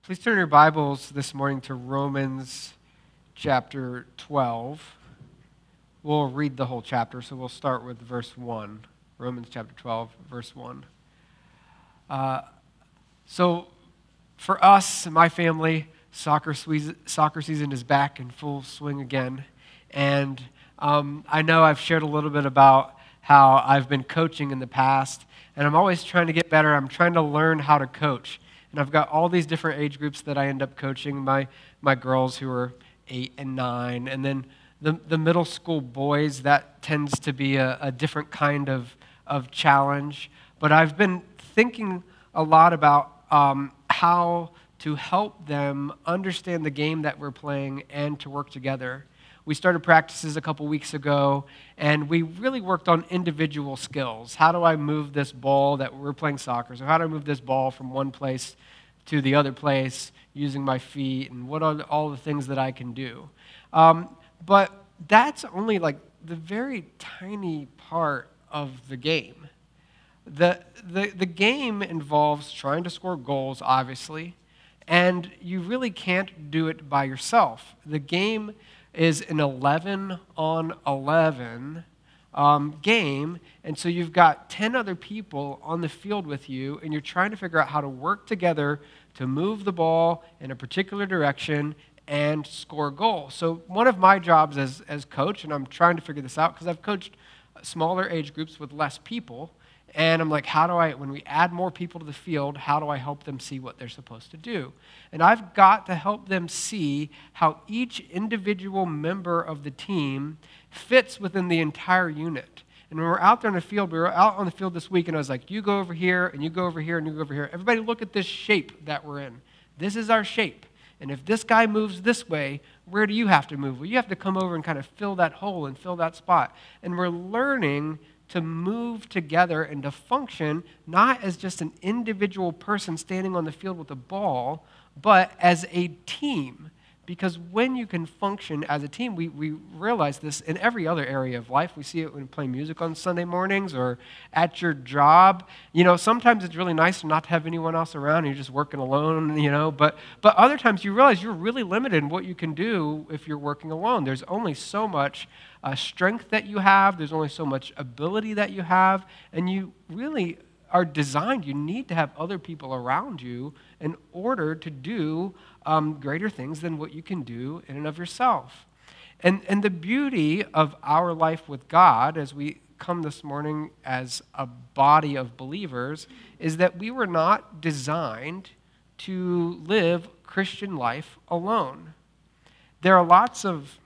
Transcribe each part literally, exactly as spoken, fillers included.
Please turn your Bibles this morning to Romans chapter twelve. We'll read the whole chapter, so we'll start with verse one. Romans chapter twelve, verse one. Uh, so for us, my family, soccer, squeeze, soccer season is back in full swing again. And um, I know I've shared a little bit about how I've been coaching in the past, and I'm always trying to get better. I'm trying to learn how to coach. And I've got all these different age groups that I end up coaching, my my girls who are eight and nine, and then the, the middle school boys, that tends to be a, a different kind of, of challenge. But I've been thinking a lot about um, how to help them understand the game that we're playing and to work together. We started practices a couple weeks ago, and we really worked on individual skills. How do I move this ball that we're playing soccer? So how do I move this ball from one place to the other place using my feet, and what are all the things that I can do? Um, but that's only like the very tiny part of the game. The, the, the game involves trying to score goals, obviously, and you really can't do it by yourself. The game is an eleven on eleven um, game, and so you've got ten other people on the field with you, and you're trying to figure out how to work together to move the ball in a particular direction and score a goal. So one of my jobs as, as coach, and I'm trying to figure this out because I've coached smaller age groups with less people, and I'm like, how do I, when we add more people to the field, how do I help them see what they're supposed to do? And I've got to help them see how each individual member of the team fits within the entire unit. And when we're out there in the field, we were out on the field this week, and I was like, you go over here, and you go over here, and you go over here. Everybody look at this shape that we're in. This is our shape. And if this guy moves this way, where do you have to move? Well, you have to come over and kind of fill that hole and fill that spot. And we're learning to move together and to function not as just an individual person standing on the field with a ball, but as a team. Because when you can function as a team, we, we realize this in every other area of life. We see it when we play music on Sunday mornings or at your job. You know, sometimes it's really nice not to have anyone else around and you're just working alone, you know. But, but other times you realize you're really limited in what you can do if you're working alone. There's only so much uh, strength that you have. There's only so much ability that you have. And you really are designed, you need to have other people around you in order to do um, greater things than what you can do in and of yourself. And, and the beauty of our life with God, as we come this morning as a body of believers, is that we were not designed to live Christian life alone. There are lots of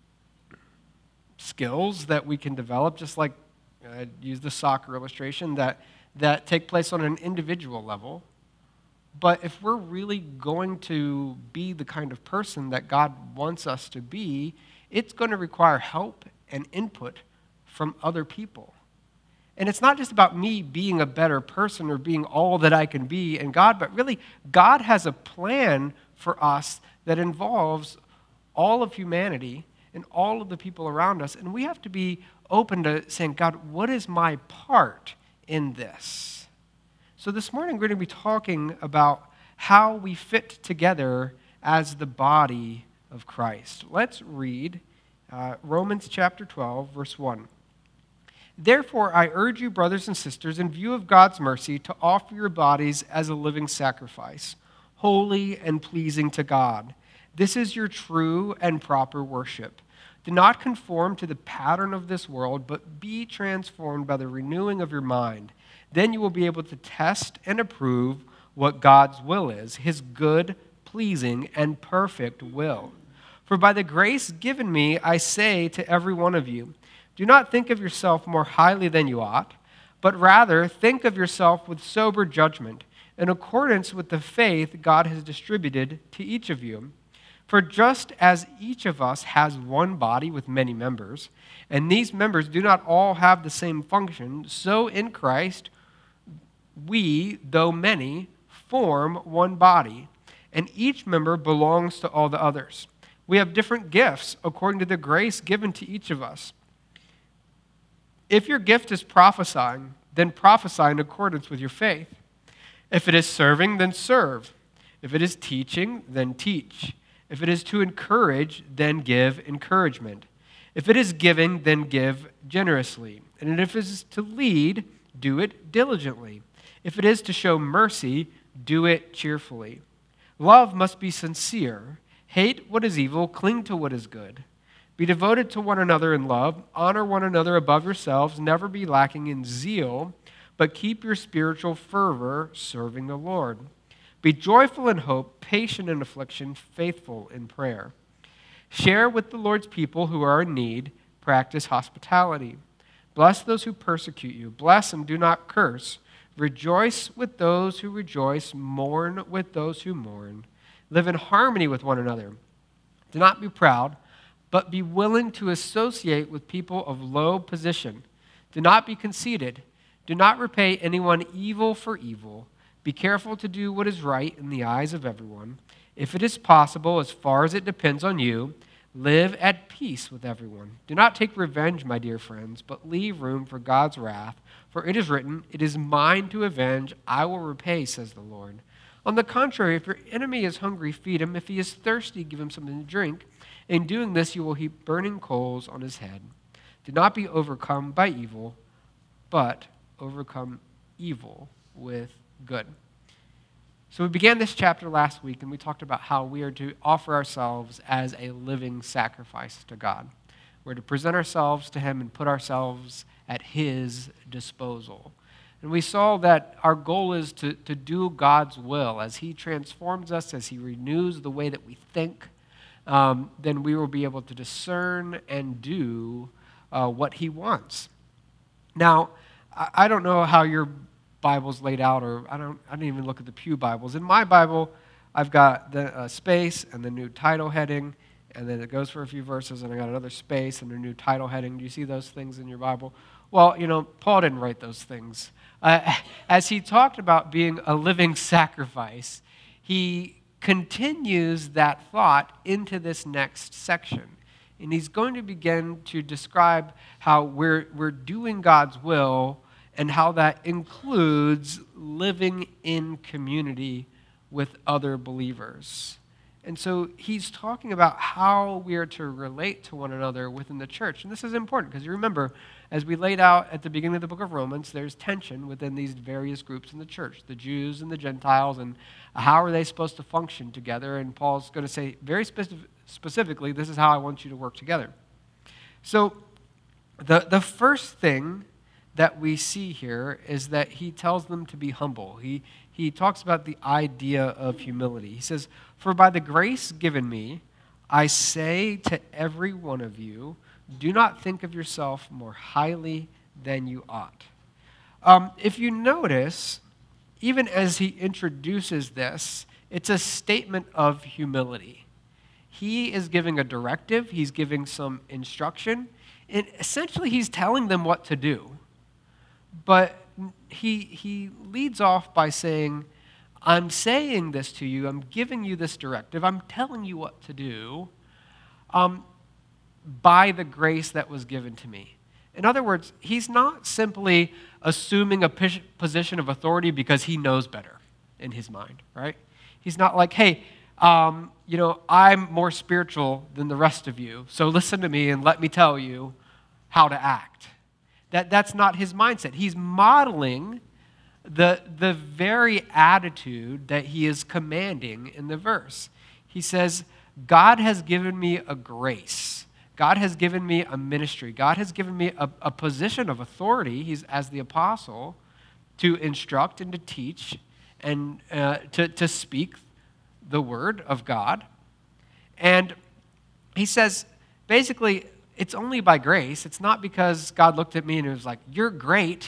skills that we can develop, just like I use the soccer illustration, that that take place on an individual level. But if we're really going to be the kind of person that God wants us to be, it's going to require help and input from other people. And it's not just about me being a better person or being all that I can be in God, but really God has a plan for us that involves all of humanity and all of the people around us. And we have to be open to saying, God, what is my part in this? So this morning we're going to be talking about how we fit together as the body of Christ. Let's read uh, Romans chapter twelve, verse one. Therefore, I urge you, brothers and sisters, in view of God's mercy, to offer your bodies as a living sacrifice, holy and pleasing to God. This is your true and proper worship. Do not conform to the pattern of this world, but be transformed by the renewing of your mind. Then you will be able to test and approve what God's will is, his good, pleasing, and perfect will. For by the grace given me, I say to every one of you, do not think of yourself more highly than you ought, but rather think of yourself with sober judgment, in accordance with the faith God has distributed to each of you. For just as each of us has one body with many members, and these members do not all have the same function, so in Christ we, though many, form one body, and each member belongs to all the others. We have different gifts according to the grace given to each of us. If your gift is prophesying, then prophesy in accordance with your faith. If it is serving, then serve. If it is teaching, then teach. If it is to encourage, then give encouragement. If it is giving, then give generously. And if it is to lead, do it diligently. If it is to show mercy, do it cheerfully. Love must be sincere. Hate what is evil, cling to what is good. Be devoted to one another in love. Honor one another above yourselves. Never be lacking in zeal, but keep your spiritual fervor serving the Lord. Be joyful in hope, patient in affliction, faithful in prayer. Share with the Lord's people who are in need. Practice hospitality. Bless those who persecute you. Bless and do not curse. Rejoice with those who rejoice. Mourn with those who mourn. Live in harmony with one another. Do not be proud, but be willing to associate with people of low position. Do not be conceited. Do not repay anyone evil for evil. Be careful to do what is right in the eyes of everyone. If it is possible, as far as it depends on you, live at peace with everyone. Do not take revenge, my dear friends, but leave room for God's wrath. For it is written, "It is mine to avenge, I will repay," says the Lord. On the contrary, if your enemy is hungry, feed him. If he is thirsty, give him something to drink. In doing this, you will heap burning coals on his head. Do not be overcome by evil, but overcome evil with good. So we began this chapter last week, and we talked about how we are to offer ourselves as a living sacrifice to God. We're to present ourselves to him and put ourselves at his disposal. And we saw that our goal is to, to do God's will. As he transforms us, as he renews the way that we think, um, then we will be able to discern and do uh, what he wants. Now, I, I don't know how your Bible's laid out, or I don't I didn't even look at the Pew Bibles. In my Bible, I've got the uh, space and the new title heading, and then it goes for a few verses, and I got another space and a new title heading. Do you see those things in your Bible? Well, you know, Paul didn't write those things. Uh, as he talked about being a living sacrifice, he continues that thought into this next section. And he's going to begin to describe how we're we're doing God's will and how that includes living in community with other believers. And so he's talking about how we are to relate to one another within the church. And this is important because you remember, as we laid out at the beginning of the book of Romans, there's tension within these various groups in the church, the Jews and the Gentiles, and how are they supposed to function together? And Paul's going to say very specific, specifically, this is how I want you to work together. So the, the first thing that we see here is that he tells them to be humble. He, he talks about the idea of humility. He says, "For by the grace given me, I say to every one of you, do not think of yourself more highly than you ought." Um, if you notice, even as he introduces this, it's a statement of humility. He is giving a directive. He's giving some instruction. And essentially, he's telling them what to do. But he, he leads off by saying, I'm saying this to you, I'm giving you this directive, I'm telling you what to do um, by the grace that was given to me. In other words, he's not simply assuming a position of authority because he knows better in his mind, right? He's not like, hey, um, you know, I'm more spiritual than the rest of you, so listen to me and let me tell you how to act. That, that's not his mindset. He's modeling the, the very attitude that he is commanding in the verse. He says, God has given me a grace. God has given me a ministry. God has given me a, a position of authority, he's as the apostle, to instruct and to teach and uh, to, to speak the word of God. And he says, basically, it's only by grace. It's not because God looked at me and was like, you're great,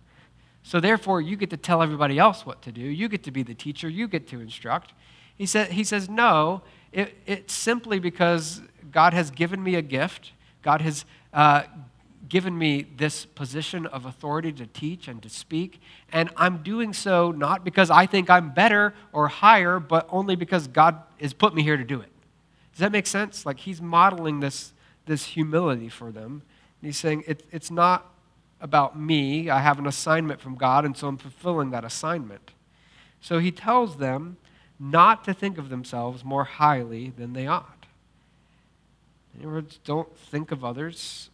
so therefore you get to tell everybody else what to do. You get to be the teacher. You get to instruct. He, said, he says, no, it, it's simply because God has given me a gift. God has uh, given me this position of authority to teach and to speak, and I'm doing so not because I think I'm better or higher, but only because God has put me here to do it. Does that make sense? Like he's modeling this this humility for them. And he's saying, it, it's not about me. I have an assignment from God, and so I'm fulfilling that assignment. So he tells them not to think of themselves more highly than they ought. In other words, don't think of others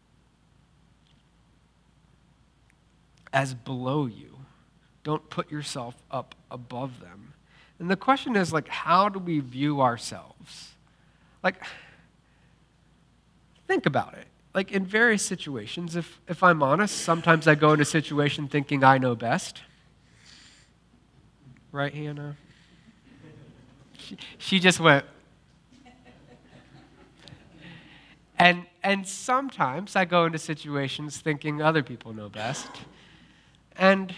as below you. Don't put yourself up above them. And the question is, like, how do we view ourselves? Like, think about it. Like, in various situations, if, if I'm honest, sometimes I go into a situation thinking I know best. Right, Hannah? She, she just went. And, and sometimes I go into situations thinking other people know best. And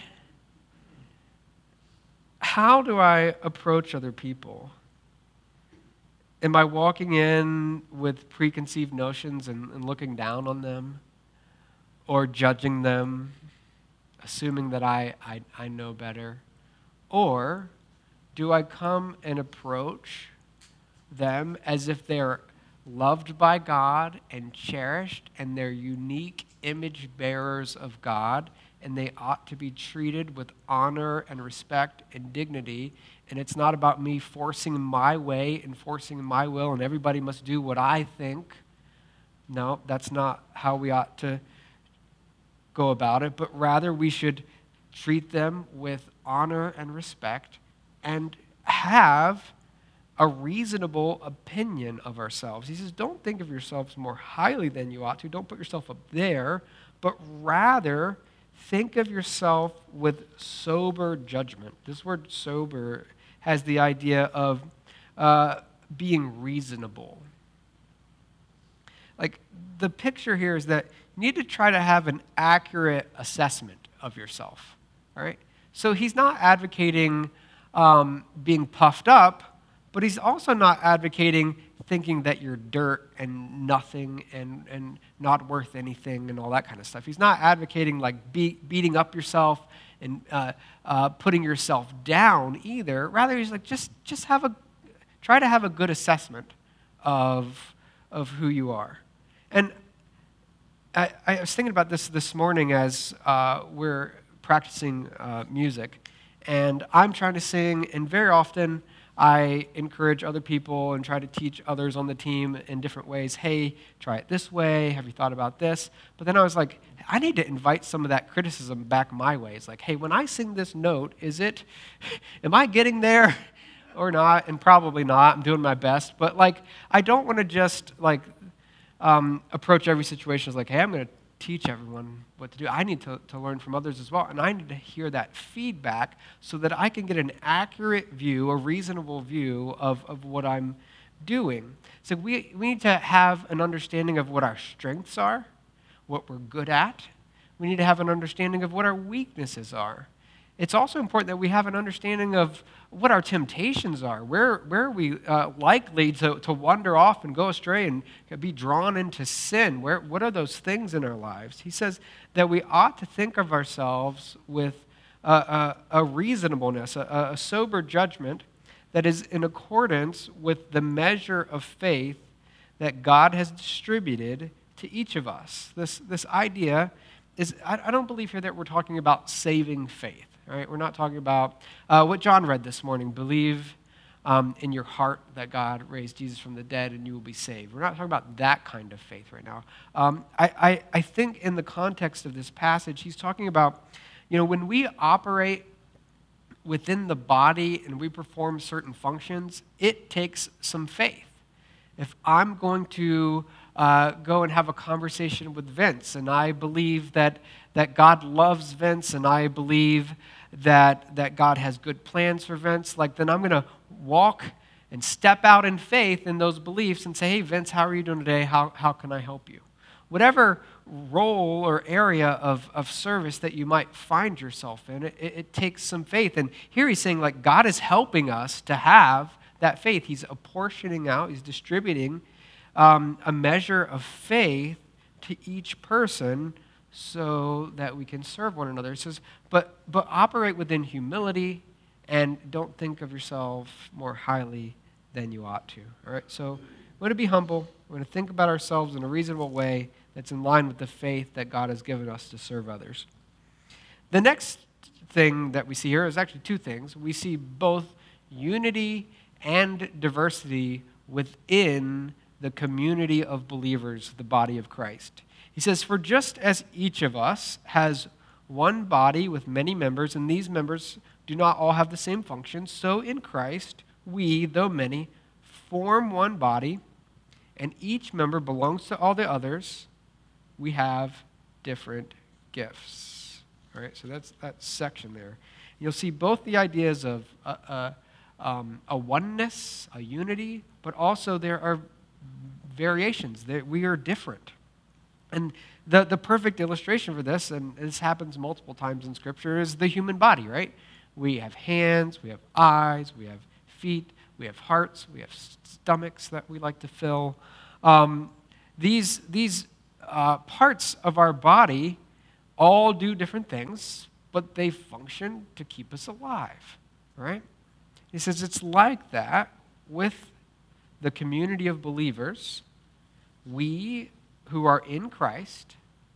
how do I approach other people? Am I walking in with preconceived notions and, and looking down on them? Or judging them, assuming that I, I, I know better? Or do I come and approach them as if they're loved by God and cherished and they're unique image bearers of God, and they ought to be treated with honor and respect and dignity, and it's not about me forcing my way and forcing my will and everybody must do what I think. No, that's not how we ought to go about it, but rather we should treat them with honor and respect and have a reasonable opinion of ourselves. He says, don't think of yourselves more highly than you ought to. Don't put yourself up there, but rather think of yourself with sober judgment. This word sober has the idea of uh, being reasonable. Like, the picture here is that you need to try to have an accurate assessment of yourself. All right? So he's not advocating um, being puffed up, but he's also not advocating thinking that you're dirt and nothing and, and not worth anything and all that kind of stuff. He's not advocating like be, beating up yourself and uh, uh, putting yourself down either. Rather, he's like, just just have a try to have a good assessment of of who you are. And I, I was thinking about this this morning as uh, we're practicing uh, music, and I'm trying to sing, and very often I encourage other people and try to teach others on the team in different ways. Hey, try it this way. Have you thought about this? But then I was like, I need to invite some of that criticism back my way. It's like, hey, when I sing this note, is it, am I getting there or not? And probably not. I'm doing my best. But like, I don't want to just like um, approach every situation as like, hey, I'm going to teach everyone what to do. I need to, to learn from others as well, and I need to hear that feedback so that I can get an accurate view, a reasonable view of, of what I'm doing. So we, we need to have an understanding of what our strengths are, what we're good at. We need to have an understanding of what our weaknesses are. It's also important that we have an understanding of what our temptations are. Where, where are we uh, likely to, to wander off and go astray and be drawn into sin? Where, what are those things in our lives? He says that we ought to think of ourselves with a, a, a reasonableness, a, a sober judgment that is in accordance with the measure of faith that God has distributed to each of us. This, this idea is, I, I don't believe here that we're talking about saving faith. Right? We're not talking about uh, what John read this morning, believe um, in your heart that God raised Jesus from the dead and you will be saved. We're not talking about that kind of faith right now. Um, I, I, I think in the context of this passage, he's talking about, you know, when we operate within the body and we perform certain functions, it takes some faith. If I'm going to uh, go and have a conversation with Vince and I believe that, that God loves Vince and I believe that that God has good plans for Vince, like then I'm going to walk and step out in faith in those beliefs and say, hey, Vince, how are you doing today? How how can I help you? Whatever role or area of, of service that you might find yourself in, it, it takes some faith. And here he's saying, like, God is helping us to have that faith. He's apportioning out, he's distributing um, a measure of faith to each person so that we can serve one another. It says, but but operate within humility and don't think of yourself more highly than you ought to. All right, so we want to be humble. We want to think about ourselves in a reasonable way that's in line with the faith that God has given us to serve others. The next thing that we see here is actually two things. We see both unity and diversity within the community of believers, the body of Christ. He says, for just as each of us has one body with many members, and these members do not all have the same function, so in Christ, we, though many, form one body, and each member belongs to all the others. We have different gifts. All right, so that's that section there. You'll see both the ideas of a, a, um, a oneness, a unity, but also there are variations. That we are different. And the, the perfect illustration for this, and this happens multiple times in Scripture, is the human body, right? We have hands, we have eyes, we have feet, we have hearts, we have stomachs that we like to fill. Um, these these uh, parts of our body all do different things, but they function to keep us alive, right? He says it's like that with the community of believers. We who are in Christ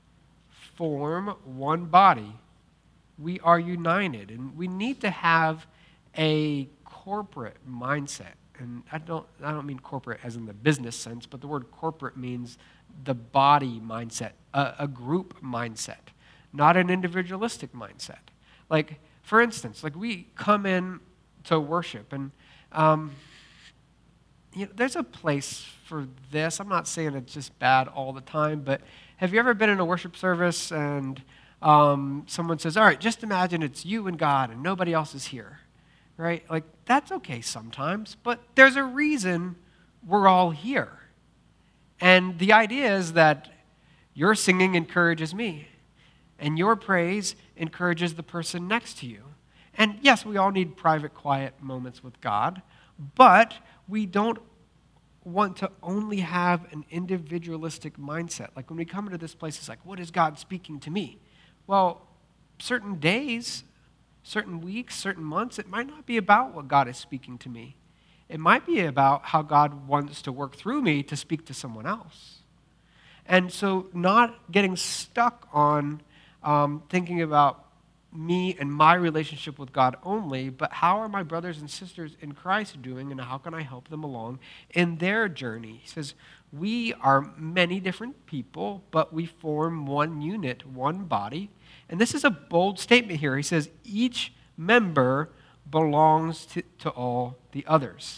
form one body. We are united, and we need to have a corporate mindset. And I don't, I don't mean corporate as in the business sense, but the word corporate means the body mindset, a, a group mindset, not an individualistic mindset. Like, for instance, like we come in to worship, and um, you know, there's a place for this. I'm not saying it's just bad all the time, but have you ever been in a worship service and um, someone says, all right, just imagine it's you and God and nobody else is here, right? Like, that's okay sometimes, but there's a reason we're all here. And the idea is that your singing encourages me, and your praise encourages the person next to you. And yes, we all need private, quiet moments with God, but we don't want to only have an individualistic mindset. Like when we come into this place, it's like, what is God speaking to me? Well, certain days, certain weeks, certain months, it might not be about what God is speaking to me. It might be about how God wants to work through me to speak to someone else. And so not getting stuck on um, thinking about me and my relationship with God only, but how are my brothers and sisters in Christ doing, and how can I help them along in their journey? He says, we are many different people, but we form one unit, one body. And this is a bold statement here. He says, each member belongs to, to all the others.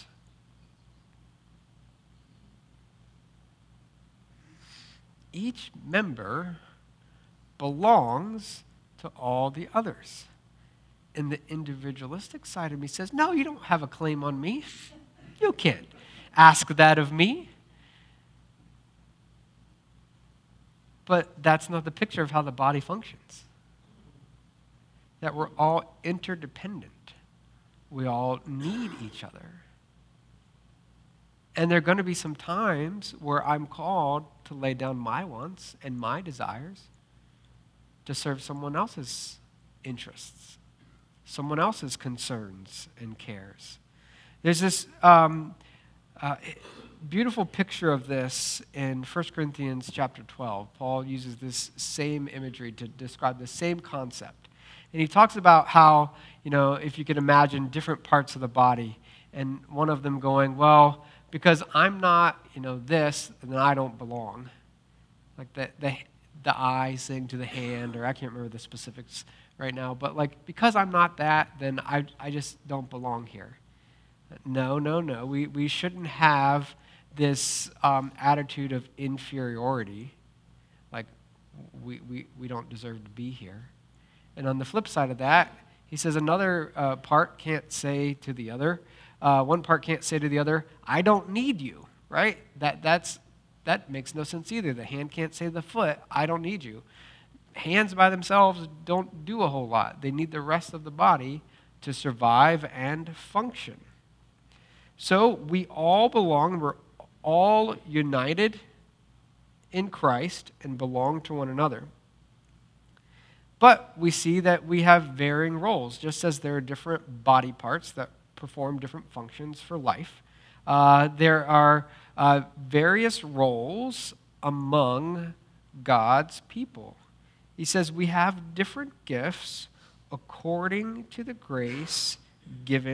Each member belongs to all the others. And the individualistic side of me says, no, you don't have a claim on me. You can't ask that of me. But that's not the picture of how the body functions. That we're all interdependent. We all need each other. And there are going to be some times where I'm called to lay down my wants and my desires to serve someone else's interests, someone else's concerns and cares. There's this um, uh, beautiful picture of this in First Corinthians chapter twelve. Paul uses this same imagery to describe the same concept. And he talks about how, you know, if you could imagine different parts of the body, and one of them going, well, because I'm not, you know, this, then I don't belong. Like the, the, the eye saying to the hand, or I can't remember the specifics right now, but like, because I'm not that, then I, I just don't belong here. No, no, no. We, we shouldn't have this um, attitude of inferiority, like we, we, we don't deserve to be here. And on the flip side of that, he says another uh, part can't say to the other, uh, one part can't say to the other, I don't need you, right? That that's that makes no sense either. The hand can't say to the foot, I don't need you. Hands by themselves don't do a whole lot. They need the rest of the body to survive and function. So we all belong, we're all united in Christ and belong to one another. But we see that we have varying roles, just as there are different body parts that perform different functions for life. Uh, there are uh, various roles among God's people. He says we have different gifts according to the grace given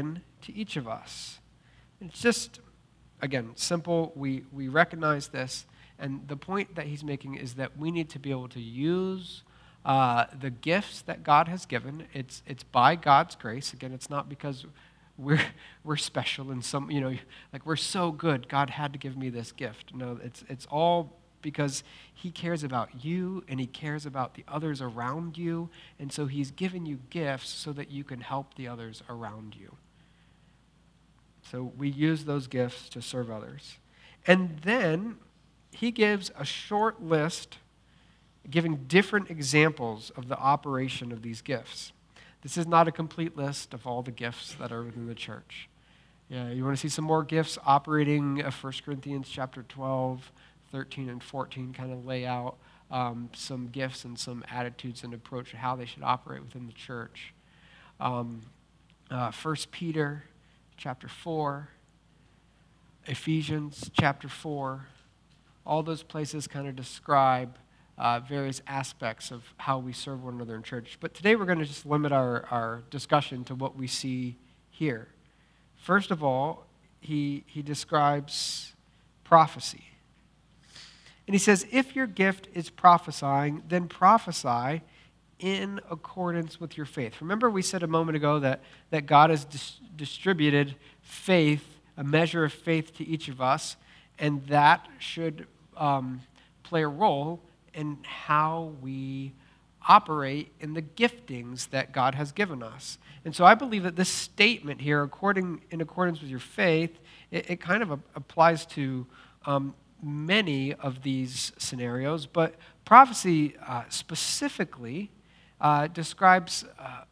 to each of us. It's just, again, simple. We, we recognize this. And the point that he's making is that we need to be able to use uh, the gifts that God has given. It's it's by God's grace. Again, it's not because we're we're special in some, you know, like we're so good, God had to give me this gift. No, it's it's all because he cares about you and he cares about the others around you. And so he's given you gifts so that you can help the others around you. So we use those gifts to serve others. And then he gives a short list giving different examples of the operation of these gifts. This is not a complete list of all the gifts that are within the church. Yeah, you want to see some more gifts operating? uh, First Corinthians chapter twelve, thirteen, and fourteen kind of lay out um, some gifts and some attitudes and approach to how they should operate within the church. Um, uh, First Peter chapter four, Ephesians chapter four, all those places kind of describe uh, various aspects of how we serve one another in church. But today we're going to just limit our, our discussion to what we see here. First of all, he, he describes prophecy. And he says, if your gift is prophesying, then prophesy in accordance with your faith. Remember we said a moment ago that, that God has dis- distributed faith, a measure of faith to each of us, and that should um, play a role in how we operate in the giftings that God has given us. And so I believe that this statement here, according in accordance with your faith, it, it kind of a, applies to um, many of these scenarios, but prophecy uh, specifically uh, describes uh,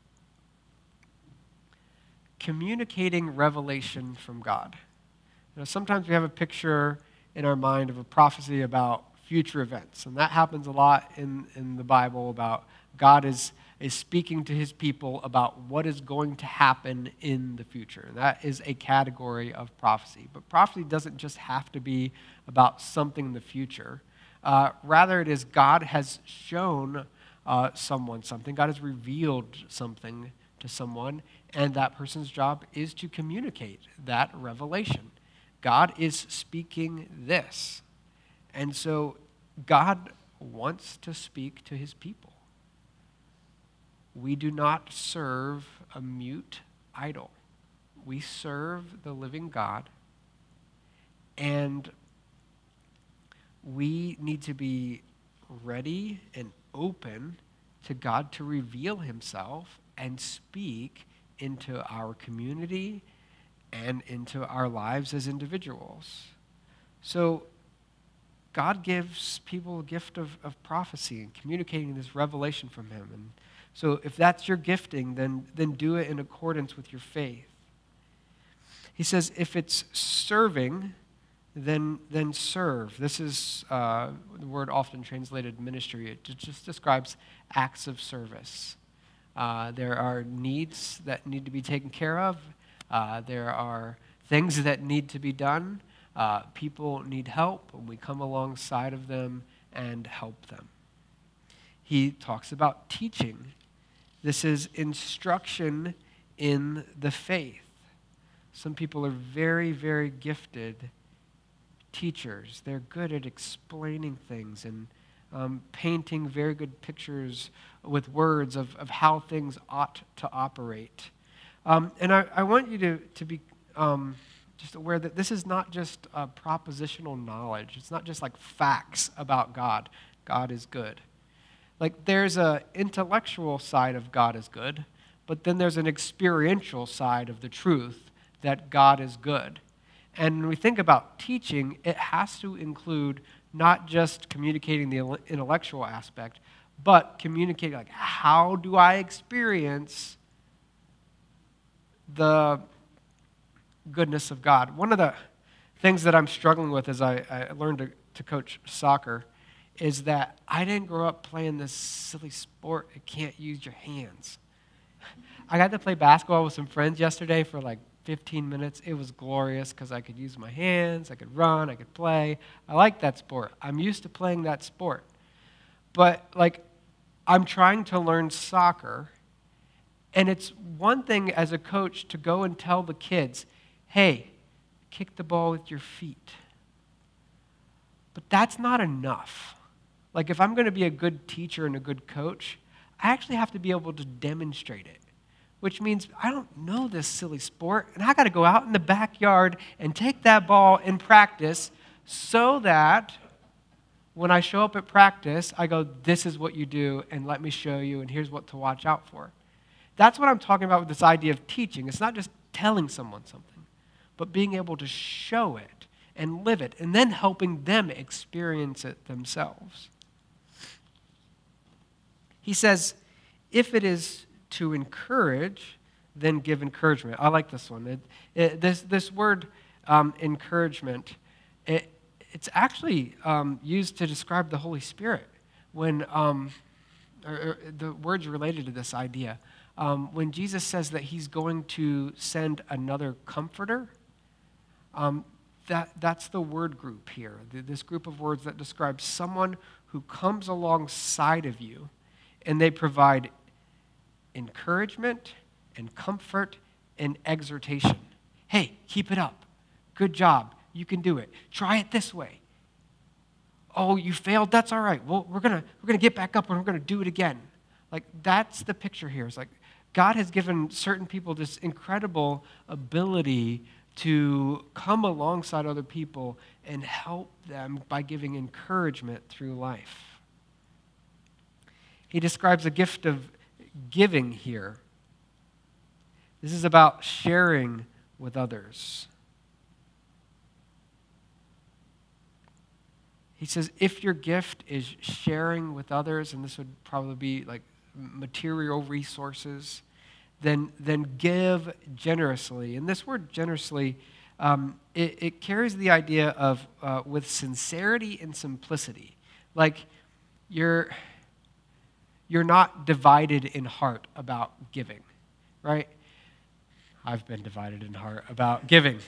communicating revelation from God. You know, sometimes we have a picture in our mind of a prophecy about future events, and that happens a lot in, in the Bible about God is, is speaking to his people about what is going to happen in the future. That is a category of prophecy. But prophecy doesn't just have to be about something in the future. Uh, rather, it is God has shown uh, someone something. God has revealed something to someone, and that person's job is to communicate that revelation. God is speaking this. And so God wants to speak to his people. We do not serve a mute idol. We serve the living God, and we need to be ready and open to God to reveal himself and speak into our community and into our lives as individuals. So God gives people a gift of, of prophecy and communicating this revelation from him. And so if that's your gifting, then, then do it in accordance with your faith. He says if it's serving, then, then serve. This is uh, the word often translated ministry. It just describes acts of service. Uh, there are needs that need to be taken care of. Uh, there are things that need to be done. Uh, people need help, and we come alongside of them and help them. He talks about teaching. This is instruction in the faith. Some people are very, very gifted teachers. They're good at explaining things and um, painting very good pictures with words of, of how things ought to operate. Um, and I, I want you to, to be um, just aware that this is not just uh, propositional knowledge. It's not just like facts about God. God is good. Like there's an intellectual side of God is good, but then there's an experiential side of the truth that God is good. And when we think about teaching, it has to include not just communicating the intellectual aspect, but communicating like, how do I experience the goodness of God? One of the things that I'm struggling with as I, I learned to, to coach soccer is that I didn't grow up playing this silly sport. You can't use your hands. I got to play basketball with some friends yesterday for like fifteen minutes. It was glorious because I could use my hands, I could run, I could play. I like that sport. I'm used to playing that sport. But like, I'm trying to learn soccer, And it's one thing as a coach to go and tell the kids, hey, kick the ball with your feet. But that's not enough. Like if I'm going to be a good teacher and a good coach, I actually have to be able to demonstrate it, which means I don't know this silly sport, and I got to go out in the backyard and take that ball in practice so that when I show up at practice, I go, this is what you do, and let me show you, and here's what to watch out for. That's what I'm talking about with this idea of teaching. It's not just telling someone something, but being able to show it and live it, and then helping them experience it themselves. He says, if it is to encourage, then give encouragement. I like this one. It, it, this, this word um, encouragement, it, it's actually um, used to describe the Holy Spirit. When um, or, or the words related to this idea, um, when Jesus says that he's going to send another comforter, um, that, that's the word group here. This group of words that describes someone who comes alongside of you, and they provide encouragement and comfort and exhortation. Hey, keep it up. Good job. You can do it. Try it this way. Oh, you failed? That's all right. Well, we're gonna we're gonna get back up and we're gonna do it again. Like that's the picture here. It's like God has given certain people this incredible ability to come alongside other people and help them by giving encouragement through life. He describes a gift of giving here. This is about sharing with others. He says, if your gift is sharing with others, and this would probably be like material resources, then, then give generously. And this word generously, um, it, it carries the idea of uh, with sincerity and simplicity. Like you're... You're not divided in heart about giving, right? I've been divided in heart about giving.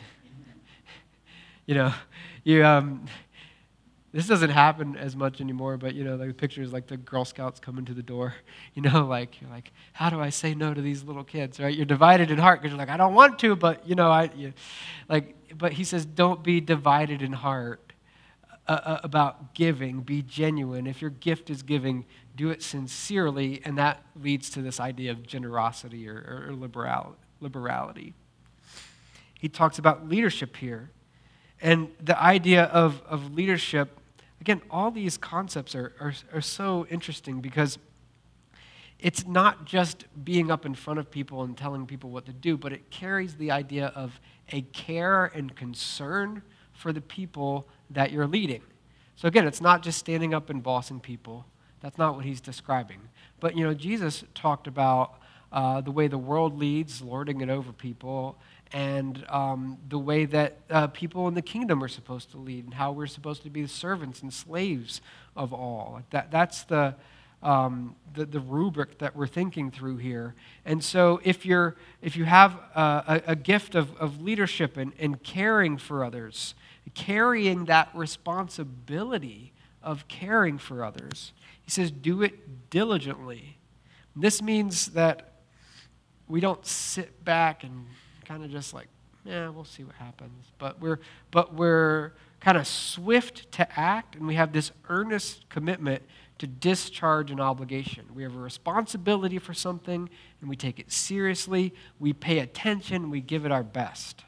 you know, you um, this doesn't happen as much anymore, but you know, the pictures like the Girl Scouts coming to the door. You know, like you're like, how do I say no to these little kids, right? You're divided in heart because you're like, I don't want to, but you know, I you, like. But he says, don't be divided in heart uh, about giving. Be genuine. If your gift is giving, do it sincerely, and that leads to this idea of generosity or, or liberal, liberality. He talks about leadership here. And the idea of, of leadership, again, all these concepts are, are, are so interesting because it's not just being up in front of people and telling people what to do, but it carries the idea of a care and concern for the people that you're leading. So again, it's not just standing up and bossing people. That's not what he's describing. But, you know, Jesus talked about uh, the way the world leads, lording it over people, and um, the way that uh, people in the kingdom are supposed to lead, and how we're supposed to be the servants and slaves of all. That, that's the, um, the the rubric that we're thinking through here. And so if you're if you have uh, a, a gift of, of leadership and, and caring for others, carrying that responsibility of caring for others, he says, do it diligently. This means that we don't sit back and kind of just like, yeah, we'll see what happens. But we're but we're kind of swift to act, and we have this earnest commitment to discharge an obligation. We have a responsibility for something, and we take it seriously. We pay attention. We give it our best.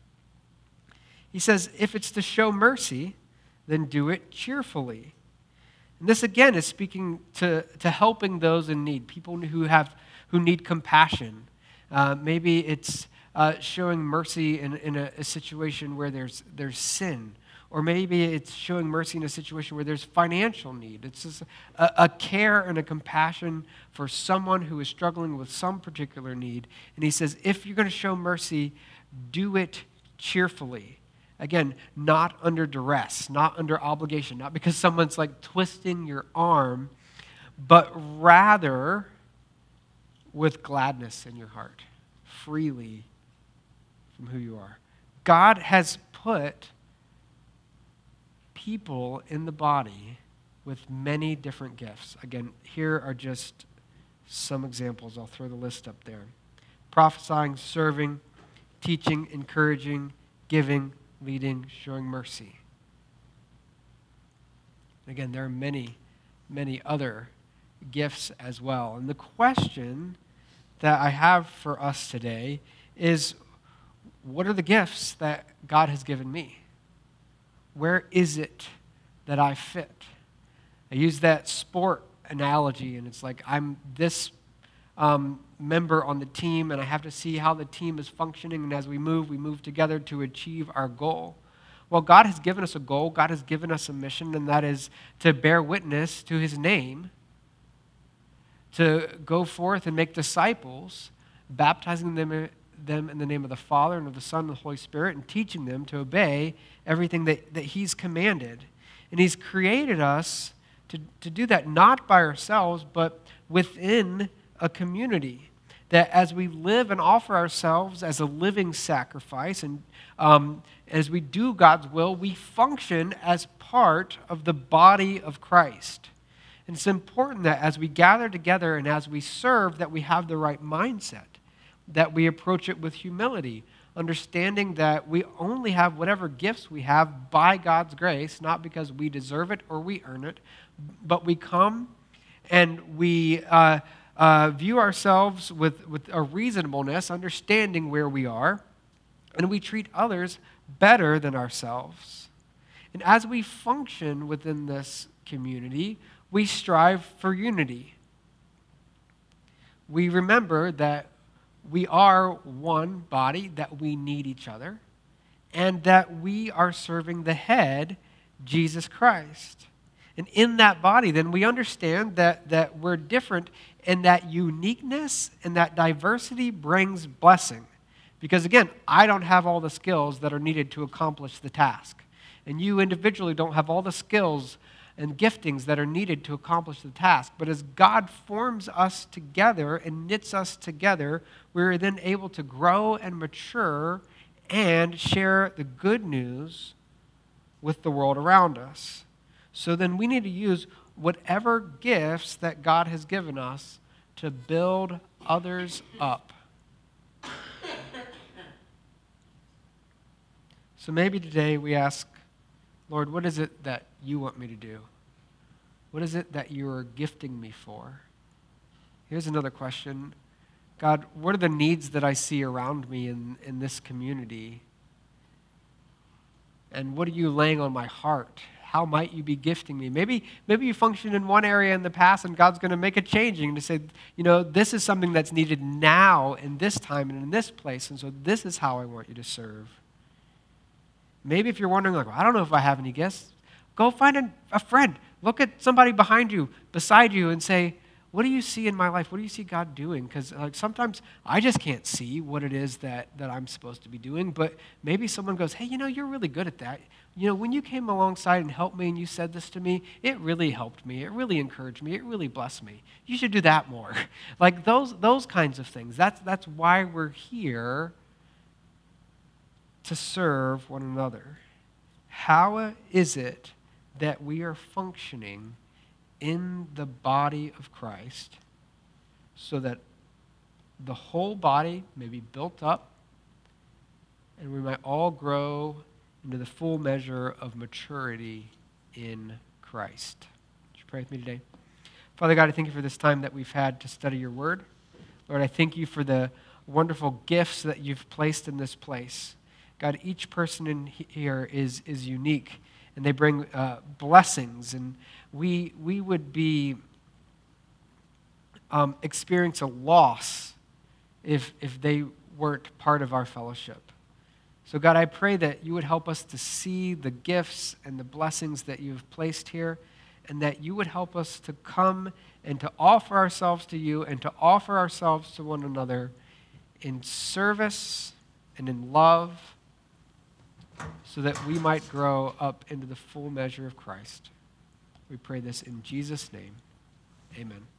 He says, if it's to show mercy, then do it cheerfully. And this, again, is speaking to, to helping those in need, people who have who need compassion. Uh, maybe it's uh, showing mercy in, in a, a situation where there's there's sin. Or maybe it's showing mercy in a situation where there's financial need. It's just a, a care and a compassion for someone who is struggling with some particular need. And he says, if you're going to show mercy, do it cheerfully. Again, not under duress, not under obligation, not because someone's like twisting your arm, but rather with gladness in your heart, freely from who you are. God has put people in the body with many different gifts. Again, here are just some examples. I'll throw the list up there. Prophesying, serving, teaching, encouraging, giving, leading, showing mercy. Again, there are many, many other gifts as well. And the question that I have for us today is, what are the gifts that God has given me? Where is it that I fit? I use that sport analogy, and it's like I'm this um, member on the team, and I have to see how the team is functioning, and as we move, we move together to achieve our goal. Well, God has given us a goal. God has given us a mission, and that is to bear witness to his name, to go forth and make disciples, baptizing them, them in the name of the Father and of the Son and the Holy Spirit, and teaching them to obey everything that, that he's commanded. And he's created us to, to do that, not by ourselves, but within a community. That as we live and offer ourselves as a living sacrifice, and um, as we do God's will, we function as part of the body of Christ. And it's important that as we gather together and as we serve, that we have the right mindset, that we approach it with humility, understanding that we only have whatever gifts we have by God's grace, not because we deserve it or we earn it, but we come and we uh, uh, view ourselves with, with a reasonableness, understanding where we are, and we treat others better than ourselves. And as we function within this community, we strive for unity. We remember that we are one body, that we need each other, and that we are serving the head, Jesus Christ. And in that body, then we understand that, that we're different, and that uniqueness and that diversity brings blessing. Because again, I don't have all the skills that are needed to accomplish the task. And you individually don't have all the skills and giftings that are needed to accomplish the task. But as God forms us together and knits us together, we're then able to grow and mature and share the good news with the world around us. So then we need to use whatever gifts that God has given us to build others up. So maybe today we ask, Lord, what is it that you want me to do? What is it that you are gifting me for? Here's another question. God, what are the needs that I see around me in, in this community? And what are you laying on my heart? How might you be gifting me? Maybe, maybe you functioned in one area in the past and God's going to make a changing to say, you know, this is something that's needed now in this time and in this place, and so this is how I want you to serve. Maybe if you're wondering, like, well, I don't know if I have any gifts, go find a, a friend. Look at somebody behind you, beside you, and say, what do you see in my life? What do you see God doing? Because like, sometimes I just can't see what it is that, that I'm supposed to be doing, but maybe someone goes, hey, you know, you're really good at that. You know, when you came alongside and helped me and you said this to me, it really helped me. It really encouraged me. It really blessed me. You should do that more. Like those, those kinds of things. That's, that's why we're here, to serve one another. How is it that we are functioning in the body of Christ so that the whole body may be built up and we might all grow into the full measure of maturity in Christ? Would you pray with me today? Father God, I thank you for this time that we've had to study your word. Lord, I thank you for the wonderful gifts that you've placed in this place. God, each person in here is, is unique, and they bring uh, blessings, and we we would be um, experience a loss if if they weren't part of our fellowship. So God, I pray that you would help us to see the gifts and the blessings that you've placed here, and that you would help us to come and to offer ourselves to you and to offer ourselves to one another in service and in love, so that we might grow up into the full measure of Christ. We pray this in Jesus' name. Amen.